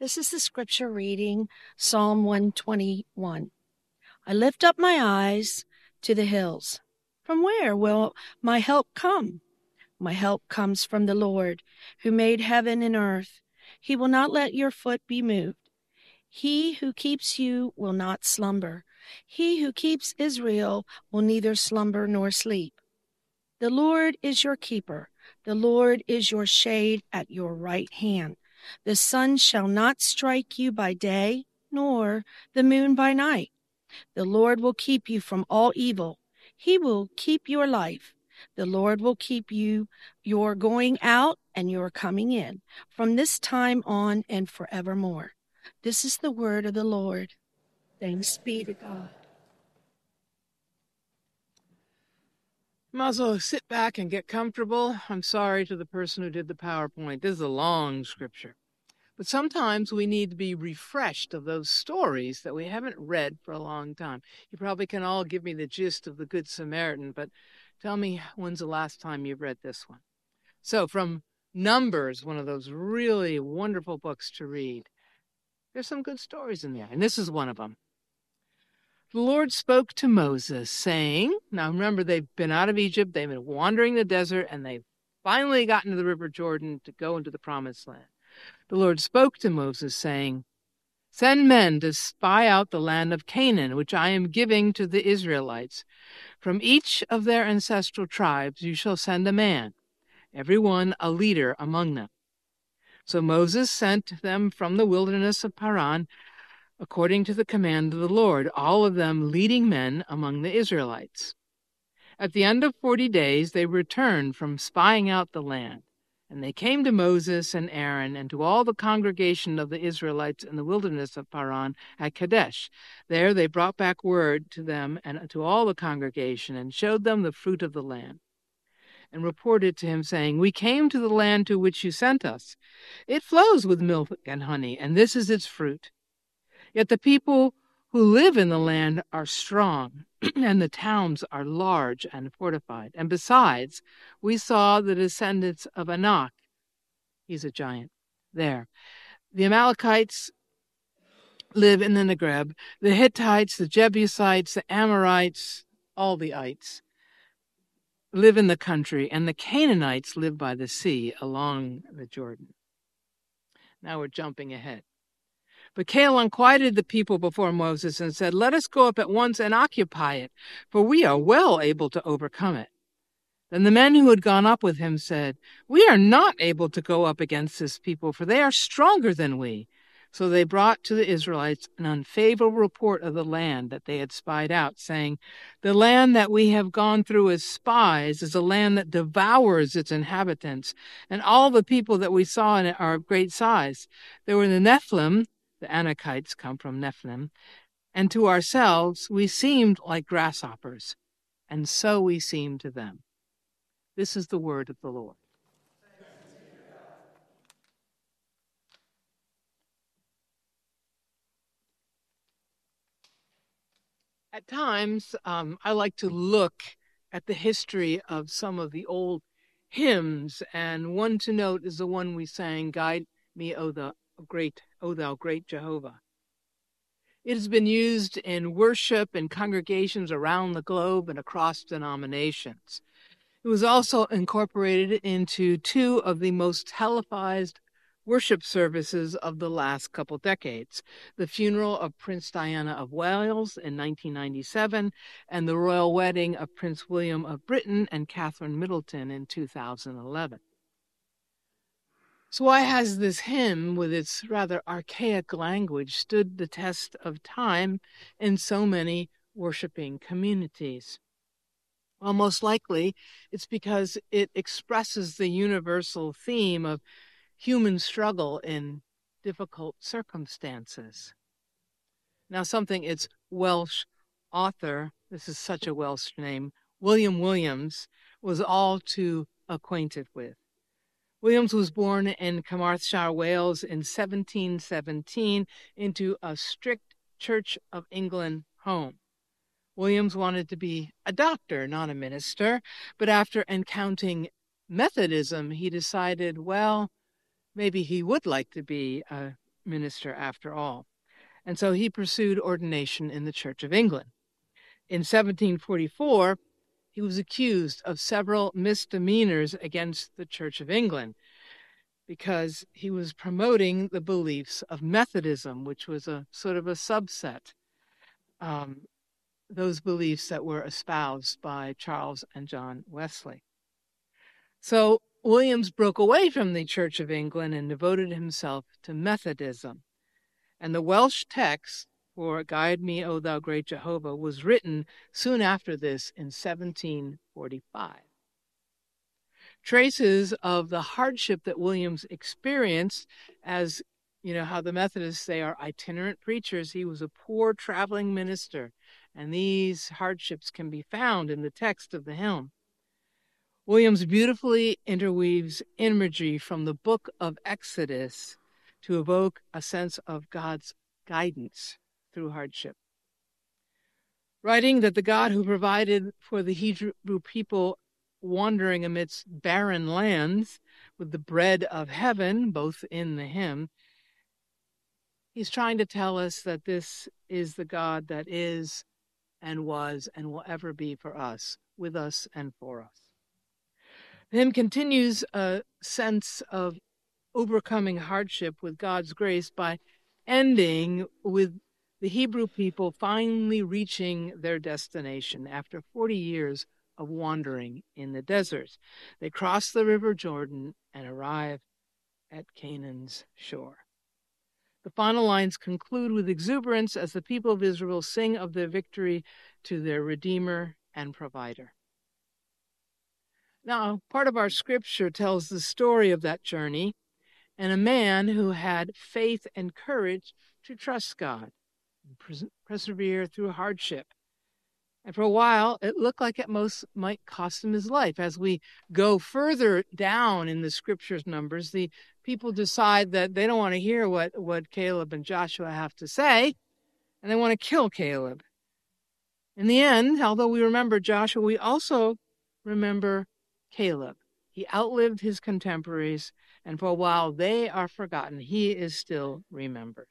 This is the scripture reading, Psalm 121. I lift up my eyes to the hills. From where will my help come? My help comes from the Lord, who made heaven and earth. He will not let your foot be moved. He who keeps you will not slumber. He who keeps Israel will neither slumber nor sleep. The Lord is your keeper. The Lord is your shade at your right hand. The sun shall not strike you by day, nor the moon by night. The Lord will keep you from all evil. He will keep your life. The Lord will keep you, your going out and your coming in, from this time on and forevermore. This is the word of the Lord. Thanks be to God. Might as well sit back and get comfortable. I'm sorry to the person who did the PowerPoint. This is a long scripture. But sometimes we need to be refreshed of those stories that we haven't read for a long time. You probably can all give me the gist of the Good Samaritan, but tell me, when's the last time you've read this one? So from Numbers, one of those really wonderful books to read, there's some good stories in there, and this is one of them. The Lord spoke to Moses, saying, now remember, they've been out of Egypt, they've been wandering the desert, and they've finally gotten to the River Jordan to go into the Promised Land. The Lord spoke to Moses, saying, send men to spy out the land of Canaan, which I am giving to the Israelites. From each of their ancestral tribes you shall send a man, every one a leader among them. So Moses sent them from the wilderness of Paran, according to the command of the Lord, all of them leading men among the Israelites. At the end of 40 days they returned from spying out the land. And they came to Moses and Aaron and to all the congregation of the Israelites in the wilderness of Paran at Kadesh. There they brought back word to them and to all the congregation and showed them the fruit of the land. And reported to him, saying, we came to the land to which you sent us. It flows with milk and honey, and this is its fruit. Yet the people who live in the land are strong, and the towns are large and fortified. And besides, we saw the descendants of Anak, he's a giant, there. The Amalekites live in the Negev, the Hittites, the Jebusites, the Amorites, all the ites live in the country, and the Canaanites live by the sea along the Jordan. Now we're jumping ahead. But Caleb quieted the people before Moses and said, let us go up at once and occupy it, for we are well able to overcome it. Then the men who had gone up with him said, we are not able to go up against this people, for they are stronger than we. So they brought to the Israelites an unfavorable report of the land that they had spied out, saying, the land that we have gone through as spies is a land that devours its inhabitants, and all the people that we saw in it are of great size. There were the Nephilim, the Anakites come from Nephilim, and to ourselves we seemed like grasshoppers, and so we seemed to them. This is the word of the Lord. At times, I like to look at the history of some of the old hymns, and one to note is the one we sang, Guide Me, O thou great Jehovah. It has been used in worship in congregations around the globe and across denominations. It was also incorporated into two of the most televised worship services of the last couple decades, the funeral of Prince Diana of Wales in 1997 and the royal wedding of Prince William of Britain and Catherine Middleton in 2011. So why has this hymn, with its rather archaic language, stood the test of time in so many worshiping communities? Well, most likely it's because it expresses the universal theme of human struggle in difficult circumstances. Now, its Welsh author, this is such a Welsh name, William Williams, was all too acquainted with. Williams was born in Carmarthenshire, Wales in 1717 into a strict Church of England home. Williams wanted to be a doctor, not a minister, but after encountering Methodism, he decided, well, maybe he would like to be a minister after all. And so he pursued ordination in the Church of England. In 1744, he was accused of several misdemeanors against the Church of England because he was promoting the beliefs of Methodism, which was a sort of a subset, those beliefs that were espoused by Charles and John Wesley. So Williams broke away from the Church of England and devoted himself to Methodism. And the Welsh text for Guide Me, O Thou Great Jehovah was written soon after this in 1745. Traces of the hardship that Williams experienced, as you know how the Methodists, they are itinerant preachers. He was a poor traveling minister, and these hardships can be found in the text of the hymn. Williams beautifully interweaves imagery from the book of Exodus to evoke a sense of God's guidance through hardship. Writing that the God who provided for the Hebrew people wandering amidst barren lands with the bread of heaven, both in the hymn, he's trying to tell us that this is the God that is and was and will ever be for us, with us and for us. The hymn continues a sense of overcoming hardship with God's grace by ending with the Hebrew people finally reaching their destination after 40 years of wandering in the desert. They cross the river Jordan and arrive at Canaan's shore. The final lines conclude with exuberance as the people of Israel sing of their victory to their Redeemer and Provider. Now, part of our scripture tells the story of that journey and a man who had faith and courage to trust God and persevere through hardship. And for a while, it looked like it most might cost him his life. As we go further down in the scriptures numbers, the people decide that they don't want to hear what Caleb and Joshua have to say, and they want to kill Caleb. In the end, although we remember Joshua, we also remember Caleb. He outlived his contemporaries, and for a while they are forgotten. He is still remembered.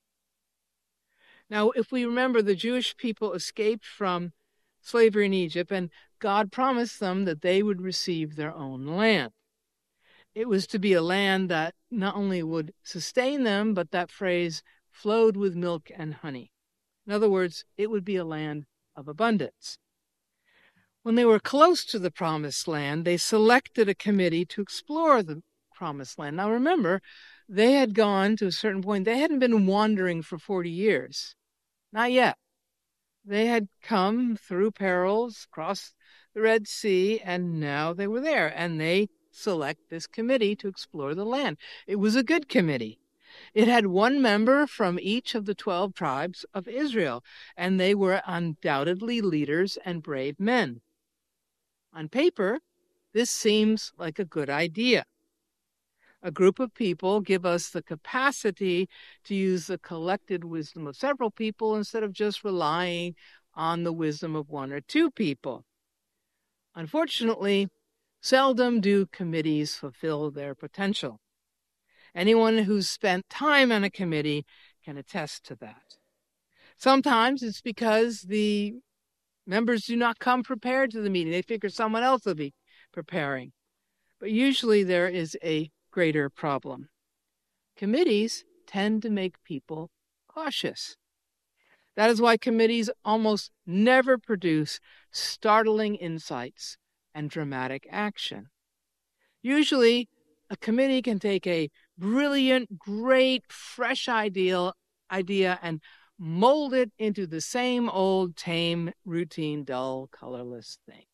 Now, if we remember, the Jewish people escaped from slavery in Egypt, and God promised them that they would receive their own land. It was to be a land that not only would sustain them, but that phrase flowed with milk and honey. In other words, it would be a land of abundance. When they were close to the promised land, they selected a committee to explore the promised land. Now remember, they had gone to a certain point. They hadn't been wandering for 40 years. Not yet. They had come through perils, crossed the Red Sea, and now they were there. And they select this committee to explore the land. It was a good committee. It had one member from each of the 12 tribes of Israel, and they were undoubtedly leaders and brave men. On paper, this seems like a good idea. A group of people give us the capacity to use the collected wisdom of several people instead of just relying on the wisdom of one or two people. Unfortunately, seldom do committees fulfill their potential. Anyone who's spent time on a committee can attest to that. Sometimes it's because the members do not come prepared to the meeting. They figure someone else will be preparing. But usually there is a greater problem. Committees tend to make people cautious. That is why committees almost never produce startling insights and dramatic action. Usually, a committee can take a brilliant, great, fresh idea and mold it into the same old, tame, routine, dull, colorless thing.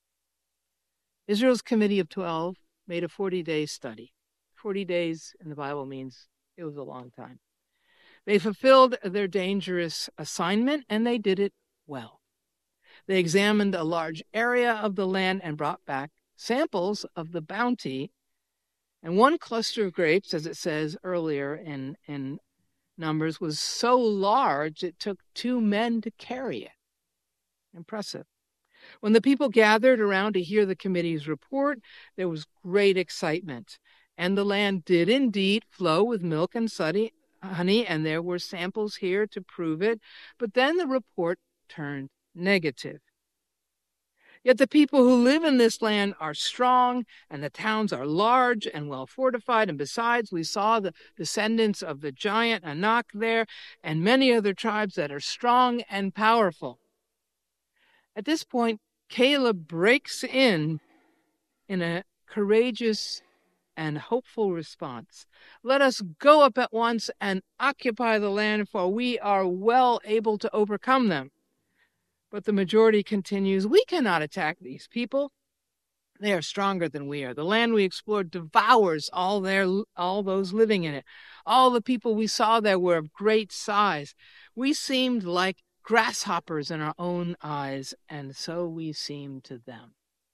Israel's Committee of 12 made a 40-day study. 40 days in the Bible means it was a long time. They fulfilled their dangerous assignment, and they did it well. They examined a large area of the land and brought back samples of the bounty. And one cluster of grapes, as it says earlier in Numbers, was so large it took 2 men to carry it. Impressive. When the people gathered around to hear the committee's report, there was great excitement. And the land did indeed flow with milk and honey, and there were samples here to prove it. But then the report turned negative. Yet the people who live in this land are strong, and the towns are large and well fortified. And besides, we saw the descendants of the giant Anak there, and many other tribes that are strong and powerful. At this point, Caleb breaks in a courageous and hopeful response. Let us go up at once and occupy the land, for we are well able to overcome them. But the majority continues, we cannot attack these people. They are stronger than we are. The land we explored devours all those living in it. All the people we saw there were of great size. We seemed like grasshoppers in our own eyes, and so we seemed to them.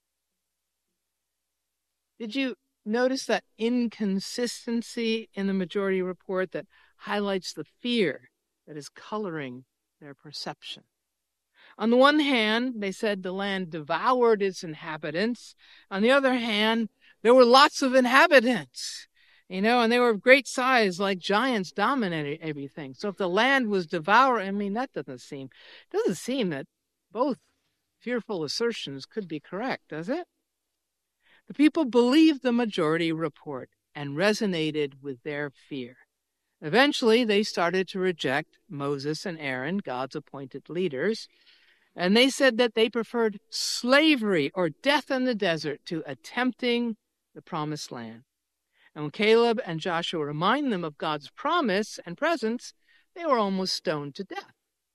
Did you notice that inconsistency in the majority report that highlights the fear that is coloring their perception? On the one hand, they said the land devoured its inhabitants. On the other hand, there were lots of inhabitants, and they were of great size, like giants dominated everything. So if the land was devoured, that doesn't seem that both fearful assertions could be correct, does it? The people believed the majority report and resonated with their fear. Eventually, they started to reject Moses and Aaron, God's appointed leaders, and they said that they preferred slavery or death in the desert to attempting the promised land. And when Caleb and Joshua remind them of God's promise and presence, they were almost stoned to death.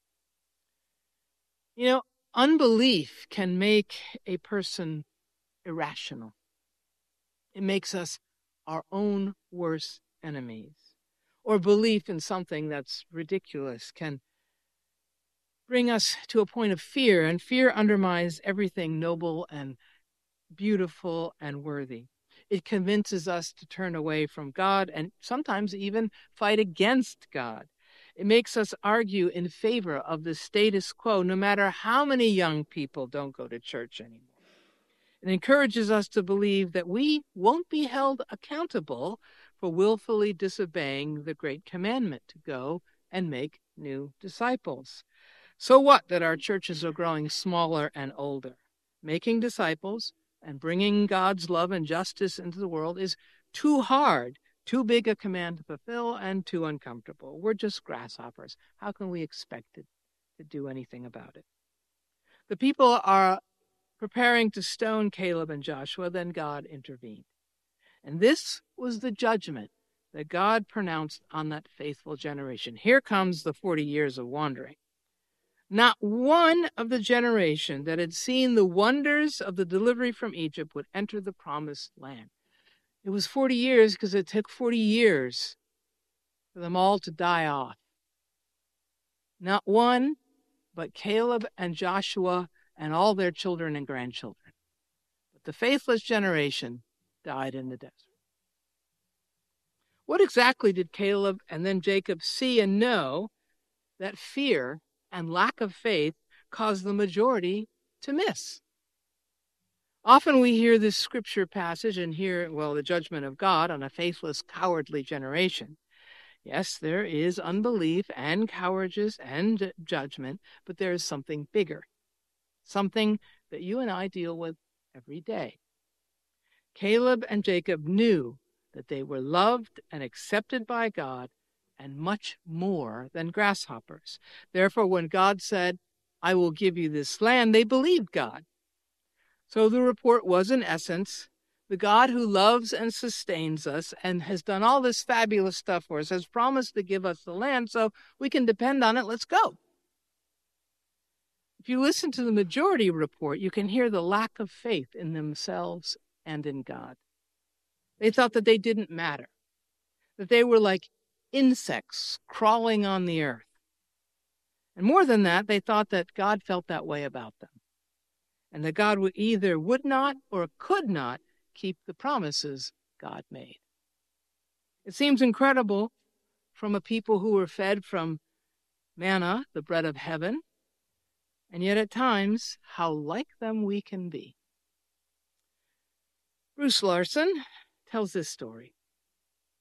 Unbelief can make a person irrational. It makes us our own worst enemies. Or belief in something that's ridiculous can bring us to a point of fear, and fear undermines everything noble and beautiful and worthy. It convinces us to turn away from God and sometimes even fight against God. It makes us argue in favor of the status quo, no matter how many young people don't go to church anymore. It encourages us to believe that we won't be held accountable for willfully disobeying the great commandment to go and make new disciples. So what that our churches are growing smaller and older? Making disciples and bringing God's love and justice into the world is too hard, too big a command to fulfill, and too uncomfortable. We're just grasshoppers. How can we expect it to do anything about it? The people are preparing to stone Caleb and Joshua, then God intervened. And this was the judgment that God pronounced on that faithful generation. Here comes the 40 years of wandering. Not one of the generation that had seen the wonders of the delivery from Egypt would enter the promised land. It was 40 years because it took 40 years for them all to die off. Not one, but Caleb and Joshua and all their children and grandchildren. But the faithless generation died in the desert. What exactly did Caleb and then Jacob see and know that fear and lack of faith caused the majority to miss? Often we hear this scripture passage and hear, the judgment of God on a faithless, cowardly generation. Yes, there is unbelief and cowardice and judgment, but there is something bigger, something that you and I deal with every day. Caleb and Jacob knew that they were loved and accepted by God, and much more than grasshoppers. Therefore, when God said, I will give you this land, they believed God. So the report was, in essence, the God who loves and sustains us and has done all this fabulous stuff for us, has promised to give us the land, so we can depend on it. Let's go. If you listen to the majority report, you can hear the lack of faith in themselves and in God. They thought that they didn't matter, that they were like insects crawling on the earth. And more than that, they thought that God felt that way about them, and that God would not or could not keep the promises God made. It seems incredible from a people who were fed from manna, the bread of heaven, and yet at times, how like them we can be. Bruce Larson tells this story.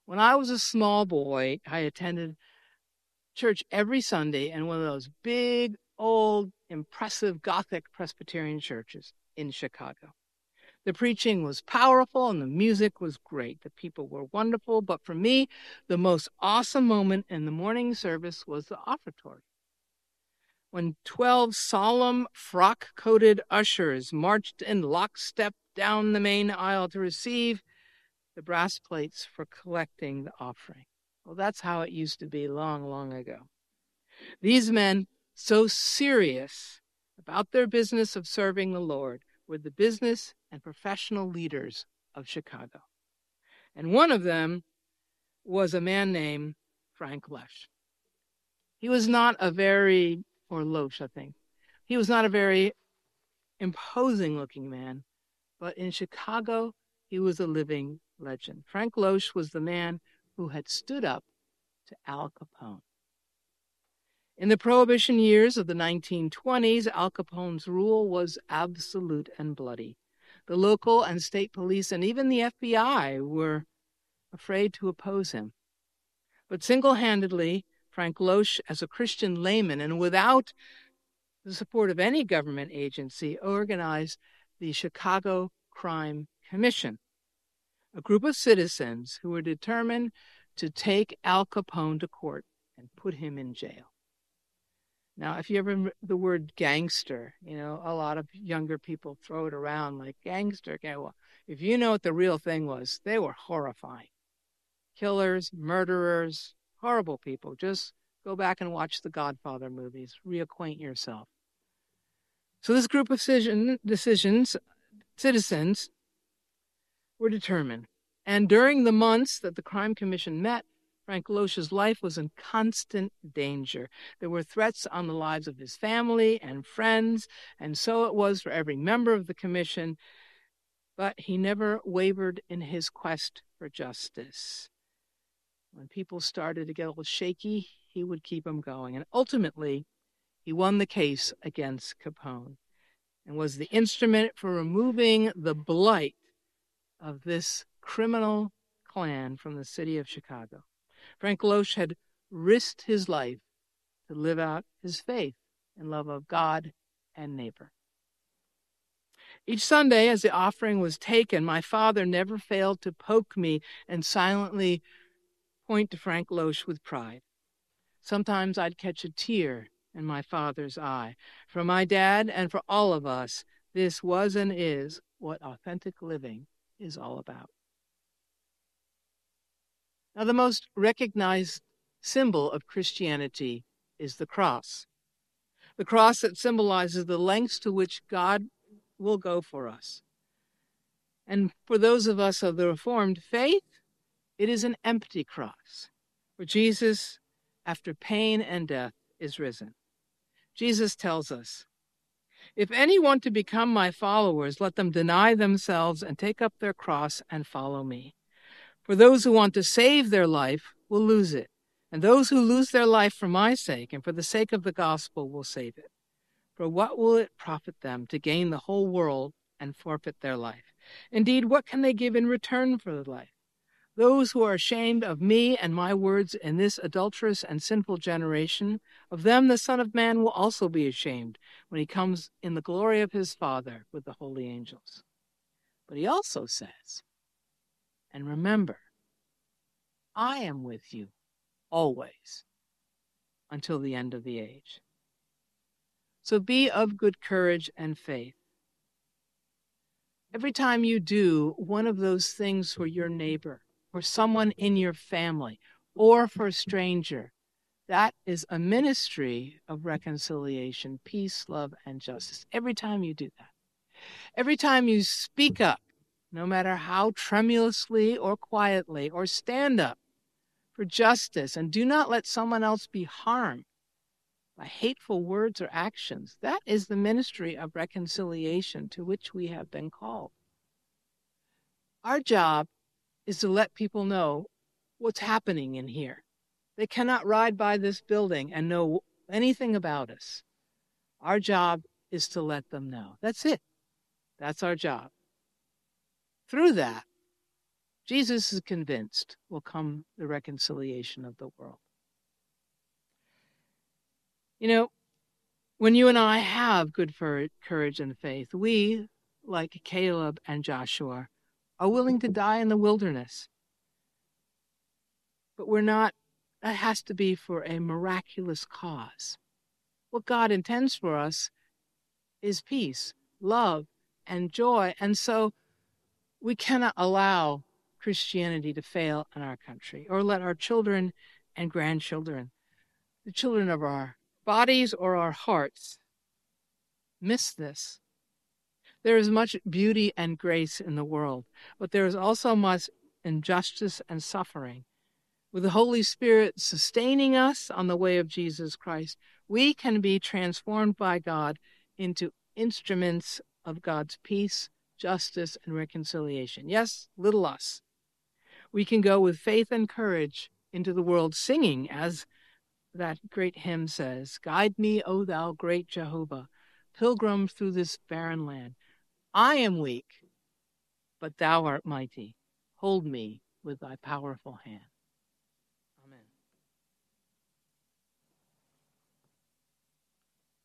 When I was a small boy, I attended church every Sunday in one of those big, old, impressive Gothic Presbyterian churches in Chicago. The preaching was powerful and the music was great. The people were wonderful. But for me, the most awesome moment in the morning service was the offertory. When 12 solemn, frock-coated ushers marched in lockstep down the main aisle to receive the brass plates for collecting the offering. Well, that's how it used to be long, long ago. These men, so serious about their business of serving the Lord, were the business and professional leaders of Chicago. And one of them was a man named Frank Loesch. He was not a very, or Loesch, I think. He was not a very imposing-looking man, but in Chicago, he was a living legend. Frank Loesch was the man who had stood up to Al Capone. In the Prohibition years of the 1920s, Al Capone's rule was absolute and bloody. The local and state police and even the FBI were afraid to oppose him. But single-handedly, Frank Loesch, as a Christian layman and without the support of any government agency, organized the Chicago Crime Commission, a group of citizens who were determined to take Al Capone to court and put him in jail. Now, if you ever remember the word gangster, a lot of younger people throw it around like gangster. Okay, well, if you know what the real thing was, they were horrifying. Killers, murderers, horrible people. Just go back and watch the Godfather movies. Reacquaint yourself. So this group of citizens were determined. And during the months that the Crime Commission met, Frank Loesch's life was in constant danger. There were threats on the lives of his family and friends, and so it was for every member of the commission. But he never wavered in his quest for justice. When people started to get a little shaky, he would keep them going. And ultimately, he won the case against Capone and was the instrument for removing the blight of this criminal clan from the city of Chicago. Frank Loesch had risked his life to live out his faith and love of God and neighbor. Each Sunday, as the offering was taken, my father never failed to poke me and silently point to Frank Loesch with pride. Sometimes I'd catch a tear in my father's eye. For my dad and for all of us, this was and is what authentic living is all about. Now, the most recognized symbol of Christianity is the cross. The cross that symbolizes the lengths to which God will go for us. And for those of us of the Reformed faith, it is an empty cross, where Jesus, after pain and death, is risen. Jesus tells us, "If any want to become my followers, let them deny themselves and take up their cross and follow me. For those who want to save their life will lose it, and those who lose their life for my sake and for the sake of the gospel will save it. For what will it profit them to gain the whole world and forfeit their life? Indeed, what can they give in return for the life? Those who are ashamed of me and my words in this adulterous and sinful generation, of them the Son of Man will also be ashamed when he comes in the glory of his Father with the holy angels." But he also says, "And remember, I am with you always until the end of the age." So be of good courage and faith. Every time you do one of those things for your neighbor, for someone in your family, or for a stranger, that is a ministry of reconciliation, peace, love, and justice. Every time you do that. Every time you speak up, no matter how tremulously or quietly, or stand up for justice, and do not let someone else be harmed by hateful words or actions, that is the ministry of reconciliation to which we have been called. Our job is to let people know what's happening in here. They cannot ride by this building and know anything about us. Our job is to let them know. That's it. That's our job. Through that, Jesus is convinced will come the reconciliation of the world. You know, when you and I have good courage and faith, we, like Caleb and Joshua, are willing to die in the wilderness. But that has to be for a miraculous cause. What God intends for us is peace, love, and joy. And so we cannot allow Christianity to fail in our country or let our children and grandchildren, the children of our bodies or our hearts, miss this. There is much beauty and grace in the world, but there is also much injustice and suffering. With the Holy Spirit sustaining us on the way of Jesus Christ, we can be transformed by God into instruments of God's peace, justice, and reconciliation. Yes, little us. We can go with faith and courage into the world singing, as that great hymn says, "Guide me, O thou great Jehovah, pilgrim through this barren land. I am weak, but thou art mighty. Hold me with thy powerful hand."